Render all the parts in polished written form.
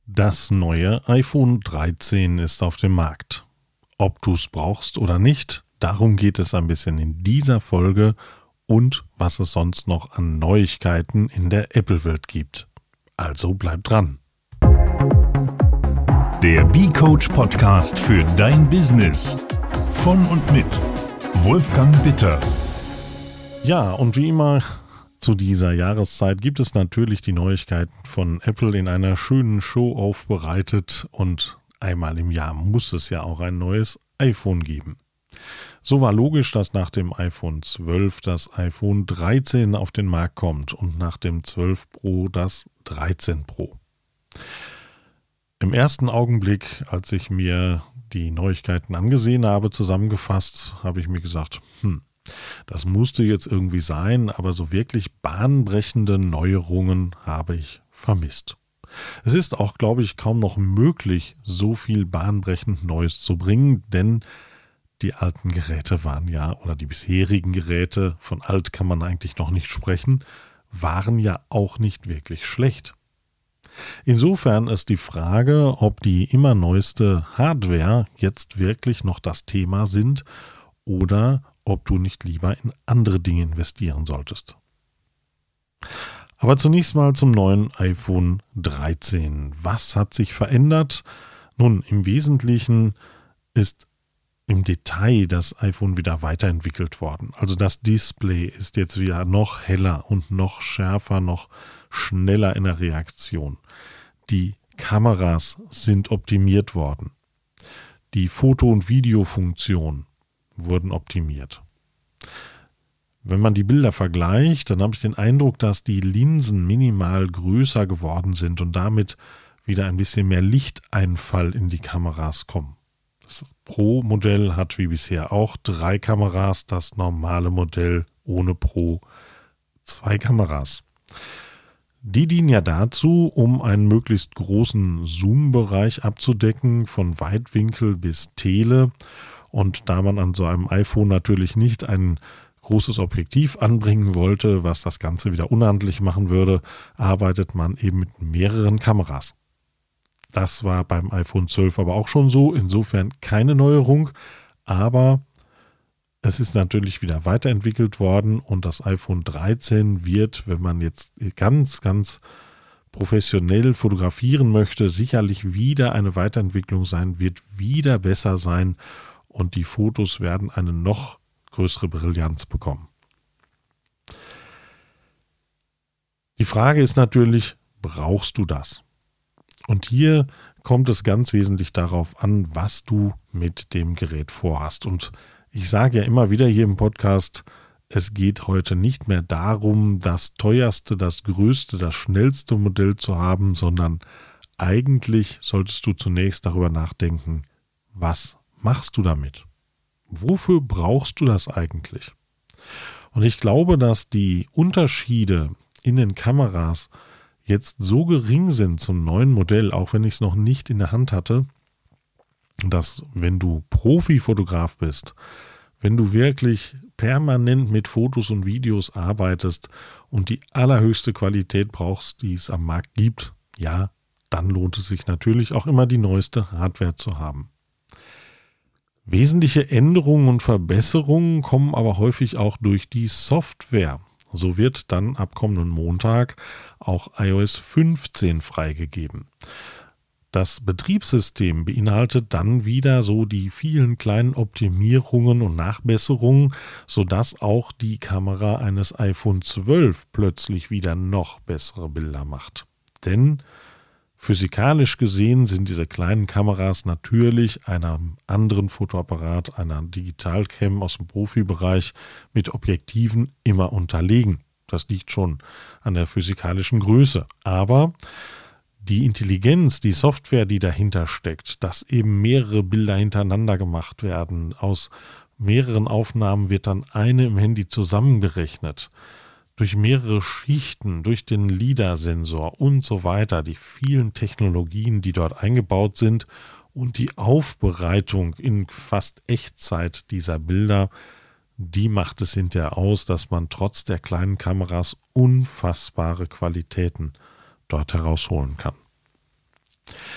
Das neue iPhone 13 ist auf dem Markt. Ob du es brauchst oder nicht, darum geht es ein bisschen in dieser Folge und was es sonst noch an Neuigkeiten in der Apple-Welt gibt. Also bleib dran. Der B-Coach Podcast für dein Business. Von und mit Wolfgang Bitter. Ja, und wie immer zu dieser Jahreszeit gibt es natürlich die Neuigkeiten von Apple in einer schönen Show aufbereitet und einmal im Jahr muss es ja auch ein neues iPhone geben. So war logisch, dass nach dem iPhone 12 das iPhone 13 auf den Markt kommt und nach dem 12 Pro das 13 Pro. Im ersten Augenblick, als ich mir die Neuigkeiten angesehen habe, zusammengefasst, habe ich mir gesagt, das musste jetzt irgendwie sein, aber so wirklich bahnbrechende Neuerungen habe ich vermisst. Es ist auch, glaube ich, kaum noch möglich, so viel bahnbrechend Neues zu bringen, denn die alten Geräte waren ja, oder die bisherigen Geräte, von alt kann man eigentlich noch nicht sprechen, waren ja auch nicht wirklich schlecht. Insofern ist die Frage, ob die immer neueste Hardware jetzt wirklich noch das Thema sind oder ob du nicht lieber in andere Dinge investieren solltest. Aber zunächst mal zum neuen iPhone 13. Was hat sich verändert? Nun, im Wesentlichen ist im Detail das iPhone wieder weiterentwickelt worden. Also das Display ist jetzt wieder noch heller und noch schärfer, noch schneller in der Reaktion. Die Kameras sind optimiert worden. Die Foto- und Videofunktion wurden optimiert. Wenn man die Bilder vergleicht, dann habe ich den Eindruck, dass die Linsen minimal größer geworden sind und damit wieder ein bisschen mehr Lichteinfall in die Kameras kommen. Das Pro-Modell hat wie bisher auch 3 Kameras, das normale Modell ohne Pro 2 Kameras. Die dienen ja dazu, um einen möglichst großen Zoom-Bereich abzudecken, von Weitwinkel bis Tele. Und da man an so einem iPhone natürlich nicht ein großes Objektiv anbringen wollte, was das Ganze wieder unhandlich machen würde, arbeitet man eben mit mehreren Kameras. Das war beim iPhone 12 aber auch schon so, insofern keine Neuerung, aber es ist natürlich wieder weiterentwickelt worden und das iPhone 13 wird, wenn man jetzt ganz, ganz professionell fotografieren möchte, sicherlich wieder eine Weiterentwicklung sein, wird wieder besser sein und die Fotos werden eine noch größere Brillanz bekommen. Die Frage ist natürlich, brauchst du das? Und hier kommt es ganz wesentlich darauf an, was du mit dem Gerät vorhast. Und ich sage ja immer wieder hier im Podcast, es geht heute nicht mehr darum, das teuerste, das größte, das schnellste Modell zu haben, sondern eigentlich solltest du zunächst darüber nachdenken, was machst du damit? Wofür brauchst du das eigentlich? Und ich glaube, dass die Unterschiede in den Kameras jetzt so gering sind zum neuen Modell, auch wenn ich es noch nicht in der Hand hatte, dass wenn du Profifotograf bist, wenn du wirklich permanent mit Fotos und Videos arbeitest und die allerhöchste Qualität brauchst, die es am Markt gibt, ja, dann lohnt es sich natürlich auch immer die neueste Hardware zu haben. Wesentliche Änderungen und Verbesserungen kommen aber häufig auch durch die Software. So wird dann ab kommenden Montag auch iOS 15 freigegeben. Das Betriebssystem beinhaltet dann wieder so die vielen kleinen Optimierungen und Nachbesserungen, sodass auch die Kamera eines iPhone 12 plötzlich wieder noch bessere Bilder macht. Denn physikalisch gesehen sind diese kleinen Kameras natürlich einem anderen Fotoapparat, einer Digitalcam aus dem Profibereich mit Objektiven immer unterlegen. Das liegt schon an der physikalischen Größe. Aber die Intelligenz, die Software, die dahinter steckt, dass eben mehrere Bilder hintereinander gemacht werden, aus mehreren Aufnahmen wird dann eine im Handy zusammengerechnet. Durch mehrere Schichten, durch den LiDAR-Sensor und so weiter, die vielen Technologien, die dort eingebaut sind und die Aufbereitung in fast Echtzeit dieser Bilder, die macht es hinterher aus, dass man trotz der kleinen Kameras unfassbare Qualitäten dort herausholen kann.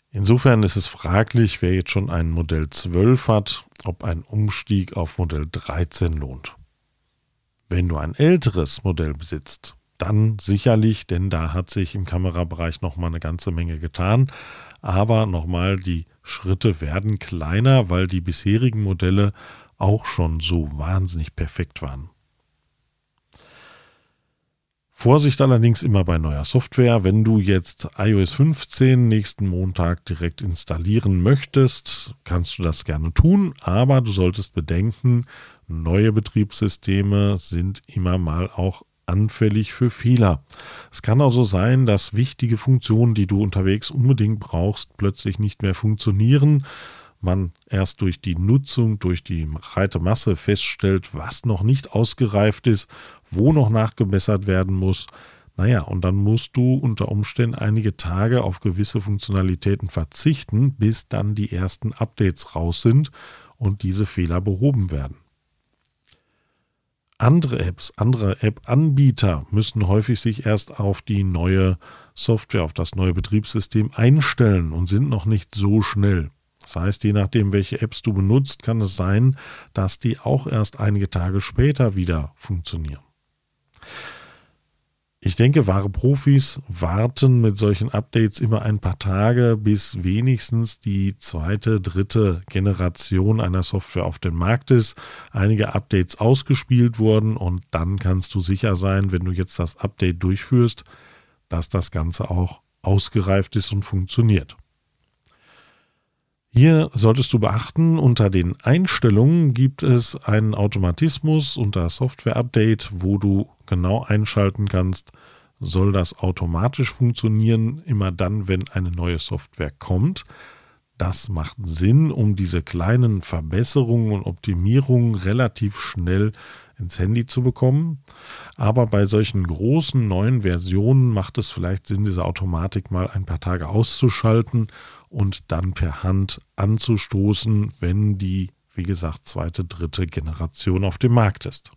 Insofern ist es fraglich, wer jetzt schon ein Modell 12 hat, ob ein Umstieg auf Modell 13 lohnt. Wenn du ein älteres Modell besitzt, dann sicherlich, denn da hat sich im Kamerabereich nochmal eine ganze Menge getan. Aber nochmal, die Schritte werden kleiner, weil die bisherigen Modelle auch schon so wahnsinnig perfekt waren. Vorsicht allerdings immer bei neuer Software. Wenn du jetzt iOS 15 nächsten Montag direkt installieren möchtest, kannst du das gerne tun, aber du solltest bedenken, neue Betriebssysteme sind immer mal auch anfällig für Fehler. Es kann also sein, dass wichtige Funktionen, die du unterwegs unbedingt brauchst, plötzlich nicht mehr funktionieren. Man erst durch die Nutzung, durch die breite Masse feststellt, was noch nicht ausgereift ist, wo noch nachgebessert werden muss. Naja, und dann musst du unter Umständen einige Tage auf gewisse Funktionalitäten verzichten, bis dann die ersten Updates raus sind und diese Fehler behoben werden. Andere App-Anbieter müssen häufig sich erst auf die neue Software, auf das neue Betriebssystem einstellen und sind noch nicht so schnell. Das heißt, je nachdem, welche Apps du benutzt, kann es sein, dass die auch erst einige Tage später wieder funktionieren. Ich denke, wahre Profis warten mit solchen Updates immer ein paar Tage, bis wenigstens die zweite, dritte Generation einer Software auf dem Markt ist, einige Updates ausgespielt wurden und dann kannst du sicher sein, wenn du jetzt das Update durchführst, dass das Ganze auch ausgereift ist und funktioniert. Hier solltest du beachten, unter den Einstellungen gibt es einen Automatismus unter Software-Update, wo du genau einschalten kannst, soll das automatisch funktionieren, immer dann, wenn eine neue Software kommt. Das macht Sinn, um diese kleinen Verbesserungen und Optimierungen relativ schnell ins Handy zu bekommen. Aber bei solchen großen neuen Versionen macht es vielleicht Sinn, diese Automatik mal ein paar Tage auszuschalten und dann per Hand anzustoßen, wenn die, wie gesagt, zweite, dritte Generation auf dem Markt ist.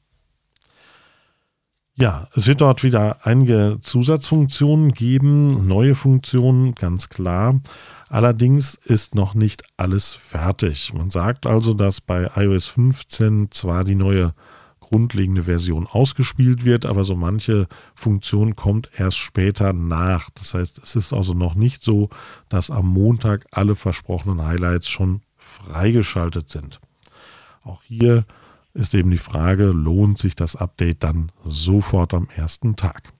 Ja, es wird dort wieder einige Zusatzfunktionen geben, neue Funktionen, ganz klar. Allerdings ist noch nicht alles fertig. Man sagt also, dass bei iOS 15 zwar die neue grundlegende Version ausgespielt wird, aber so manche Funktion kommt erst später nach. Das heißt, es ist also noch nicht so, dass am Montag alle versprochenen Highlights schon freigeschaltet sind. Auch hier ist eben die Frage, lohnt sich das Update dann sofort am ersten Tag?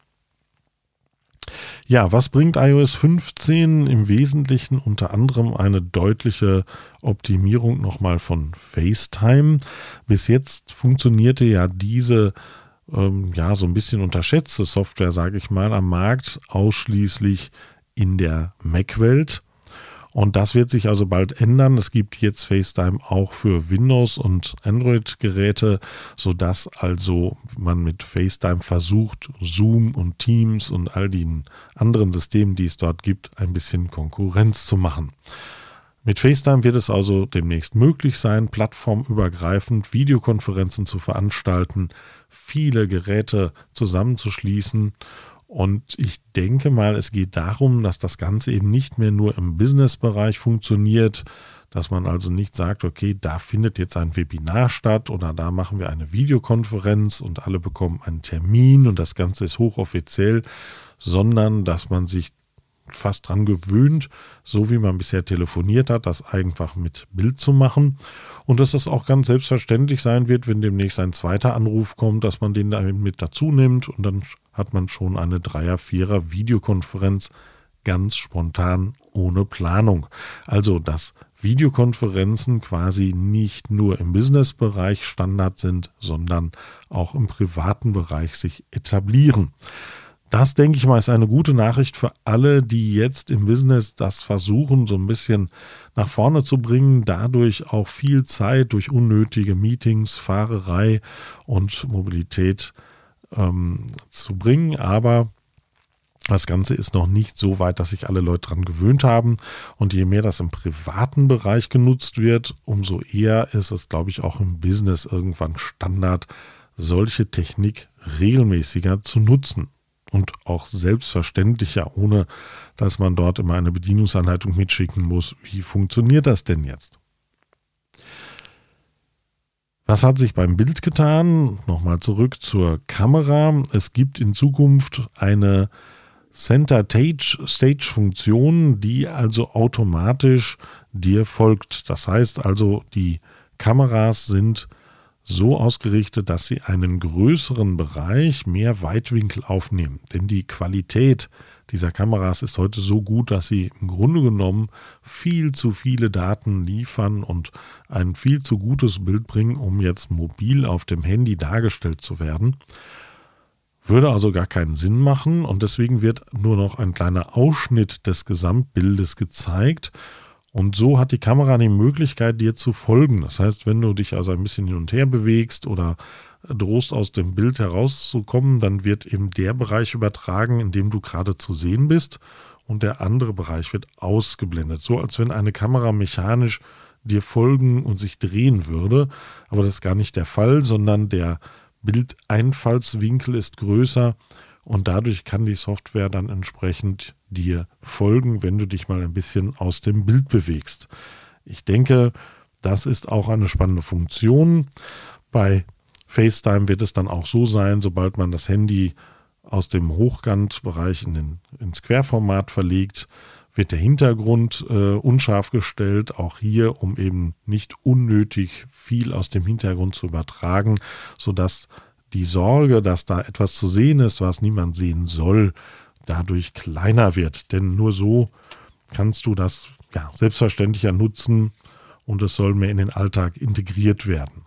Ja, was bringt iOS 15? Im Wesentlichen unter anderem eine deutliche Optimierung nochmal von FaceTime. Bis jetzt funktionierte ja diese so ein bisschen unterschätzte Software, sage ich mal, am Markt ausschließlich in der Mac-Welt. Und das wird sich also bald ändern. Es gibt jetzt FaceTime auch für Windows- und Android-Geräte, sodass also man mit FaceTime versucht, Zoom und Teams und all den anderen Systemen, die es dort gibt, ein bisschen Konkurrenz zu machen. Mit FaceTime wird es also demnächst möglich sein, plattformübergreifend Videokonferenzen zu veranstalten, viele Geräte zusammenzuschließen. Und ich denke mal, es geht darum, dass das Ganze eben nicht mehr nur im Business-Bereich funktioniert, dass man also nicht sagt, okay, da findet jetzt ein Webinar statt oder da machen wir eine Videokonferenz und alle bekommen einen Termin und das Ganze ist hochoffiziell, sondern dass man sich fast dran gewöhnt, so wie man bisher telefoniert hat, das einfach mit Bild zu machen und dass das auch ganz selbstverständlich sein wird, wenn demnächst ein zweiter Anruf kommt, dass man den da mit dazu nimmt und dann hat man schon eine 3er, 4er Videokonferenz ganz spontan ohne Planung. Also, dass Videokonferenzen quasi nicht nur im Business-Bereich Standard sind, sondern auch im privaten Bereich sich etablieren. Das, denke ich mal, ist eine gute Nachricht für alle, die jetzt im Business das versuchen, so ein bisschen nach vorne zu bringen, dadurch auch viel Zeit durch unnötige Meetings, Fahrerei und Mobilität zu bringen. Aber das Ganze ist noch nicht so weit, dass sich alle Leute daran gewöhnt haben. Und je mehr das im privaten Bereich genutzt wird, umso eher ist es, glaube ich, auch im Business irgendwann Standard, solche Technik regelmäßiger zu nutzen. und auch selbstverständlicher, ohne dass man dort immer eine Bedienungsanleitung mitschicken muss. Wie funktioniert das denn jetzt? Was hat sich beim Bild getan? Nochmal zurück zur Kamera. Es gibt in Zukunft eine Center-Stage-Funktion, die also automatisch dir folgt. Das heißt also, die Kameras sind so ausgerichtet, dass sie einen größeren Bereich, mehr Weitwinkel aufnehmen. Denn die Qualität dieser Kameras ist heute so gut, dass sie im Grunde genommen viel zu viele Daten liefern und ein viel zu gutes Bild bringen, um jetzt mobil auf dem Handy dargestellt zu werden. Würde also gar keinen Sinn machen und deswegen wird nur noch ein kleiner Ausschnitt des Gesamtbildes gezeigt. Und so hat die Kamera die Möglichkeit, dir zu folgen. Das heißt, wenn du dich also ein bisschen hin und her bewegst oder drohst aus dem Bild herauszukommen, dann wird eben der Bereich übertragen, in dem du gerade zu sehen bist und der andere Bereich wird ausgeblendet. So als wenn eine Kamera mechanisch dir folgen und sich drehen würde. Aber das ist gar nicht der Fall, sondern der Bildeinfallswinkel ist größer und dadurch kann die Software dann entsprechend dir folgen, wenn du dich mal ein bisschen aus dem Bild bewegst. Ich denke, das ist auch eine spannende Funktion. Bei FaceTime wird es dann auch so sein, sobald man das Handy aus dem Hochkantbereich ins Querformat verlegt, wird der Hintergrund unscharf gestellt, auch hier, um eben nicht unnötig viel aus dem Hintergrund zu übertragen, sodass die Sorge, dass da etwas zu sehen ist, was niemand sehen soll, dadurch kleiner wird. Denn nur so kannst du das selbstverständlicher nutzen und es soll mehr in den Alltag integriert werden.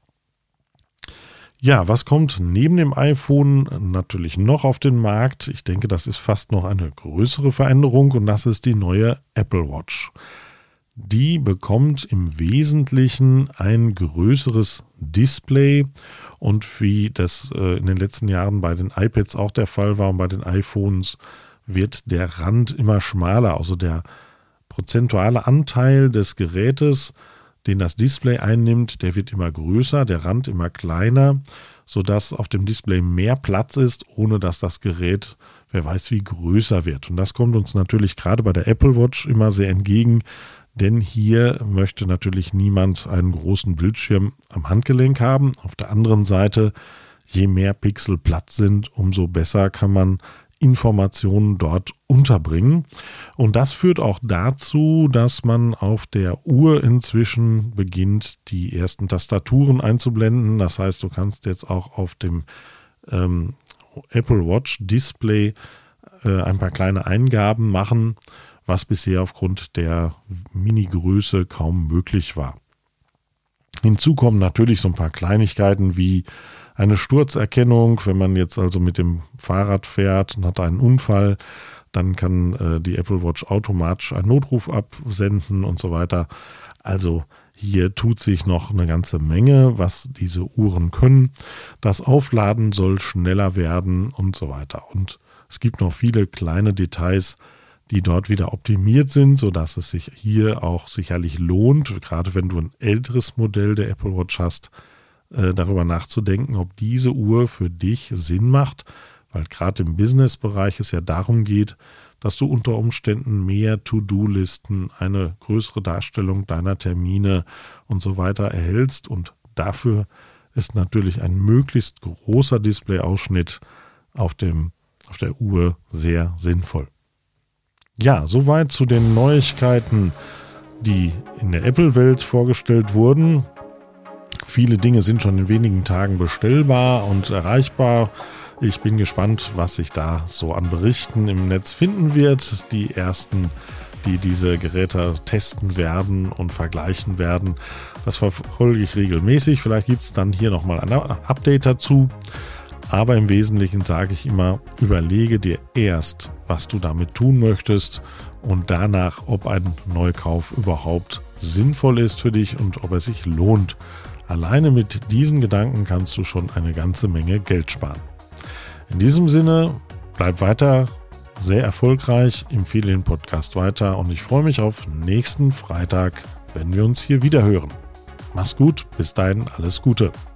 Ja, was kommt neben dem iPhone natürlich noch auf den Markt? Ich denke, das ist fast noch eine größere Veränderung und das ist die neue Apple Watch. Die bekommt im Wesentlichen ein größeres Display und wie das in den letzten Jahren bei den iPads auch der Fall war und bei den iPhones, wird der Rand immer schmaler. Also der prozentuale Anteil des Gerätes, den das Display einnimmt, der wird immer größer, der Rand immer kleiner, sodass auf dem Display mehr Platz ist, ohne dass das Gerät, wer weiß wie, größer wird. Und das kommt uns natürlich gerade bei der Apple Watch immer sehr entgegen, denn hier möchte natürlich niemand einen großen Bildschirm am Handgelenk haben. Auf der anderen Seite, je mehr Pixel Platz sind, umso besser kann man Informationen dort unterbringen. Und das führt auch dazu, dass man auf der Uhr inzwischen beginnt, die ersten Tastaturen einzublenden. Das heißt, du kannst jetzt auch auf dem Apple Watch Display ein paar kleine Eingaben machen, was bisher aufgrund der Mini-Größe kaum möglich war. Hinzu kommen natürlich so ein paar Kleinigkeiten wie eine Sturzerkennung. Wenn man jetzt also mit dem Fahrrad fährt und hat einen Unfall, dann kann die Apple Watch automatisch einen Notruf absenden und so weiter. Also hier tut sich noch eine ganze Menge, was diese Uhren können. Das Aufladen soll schneller werden und so weiter. Und es gibt noch viele kleine Details, die dort wieder optimiert sind, sodass es sich hier auch sicherlich lohnt, gerade wenn du ein älteres Modell der Apple Watch hast, darüber nachzudenken, ob diese Uhr für dich Sinn macht, weil gerade im Business-Bereich es ja darum geht, dass du unter Umständen mehr To-Do-Listen, eine größere Darstellung deiner Termine und so weiter erhältst und dafür ist natürlich ein möglichst großer Displayausschnitt auf der Uhr sehr sinnvoll. Ja, soweit zu den Neuigkeiten, die in der Apple-Welt vorgestellt wurden. Viele Dinge sind schon in wenigen Tagen bestellbar und erreichbar. Ich bin gespannt, was sich da so an Berichten im Netz finden wird. Die ersten, die diese Geräte testen werden und vergleichen werden, das verfolge ich regelmäßig. Vielleicht gibt es dann hier nochmal ein Update dazu. Aber im Wesentlichen sage ich immer, überlege dir erst, was du damit tun möchtest und danach, ob ein Neukauf überhaupt sinnvoll ist für dich und ob es sich lohnt. Alleine mit diesen Gedanken kannst du schon eine ganze Menge Geld sparen. In diesem Sinne, bleib weiter sehr erfolgreich, empfehle den Podcast weiter und ich freue mich auf nächsten Freitag, wenn wir uns hier wieder hören. Mach's gut, bis dahin alles Gute.